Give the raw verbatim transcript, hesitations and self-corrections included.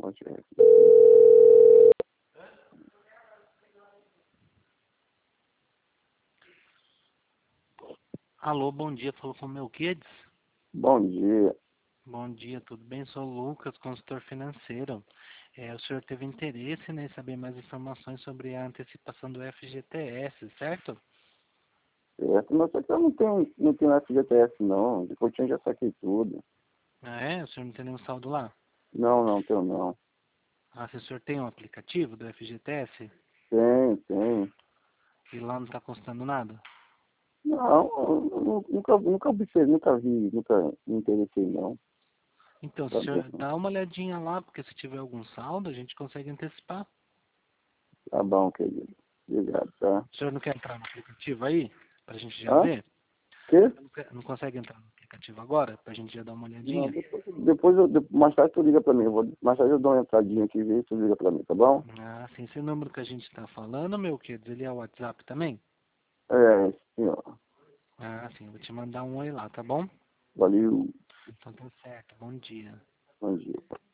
Ok. Alô, bom dia, falou com o Melquiades? Bom dia. Bom dia, tudo bem? Sou o Lucas, consultor financeiro. É, o senhor teve interesse, né, em saber mais informações sobre a antecipação do F G T S, certo? Certo, mas só que eu não tenho, não tenho F G T S não. Depois eu já saquei tudo. Ah, é? O senhor não tem nenhum saldo lá? Não, não tenho não. Ah, se o senhor tem um aplicativo do F G T S Tem, tem. e lá não está custando nada? Não, eu nu- nunca, nunca observei, nunca vi, nunca me interessei não. Então, se Tá o bom, senhor dá uma olhadinha lá, porque se tiver algum saldo, a gente consegue antecipar. tá bom, querido. Obrigado, tá? O senhor não quer entrar no aplicativo aí, pra gente já Hã? ver? Quê? Não quer- não consegue entrar no aplicativo agora, pra gente já dar uma Não, olhadinha? depois, depois eu, de- mais tarde tu liga pra mim. Eu vou, mais tarde eu dou uma entradinha aqui e vê se tu liga pra mim, tá bom? Ah, sim. Esse número que a gente está falando, meu querido, ele é o WhatsApp também? É, sim, ó. Ah, sim. Vou te mandar um oi lá, tá bom? Valeu. Então tá certo. Bom dia. Bom dia.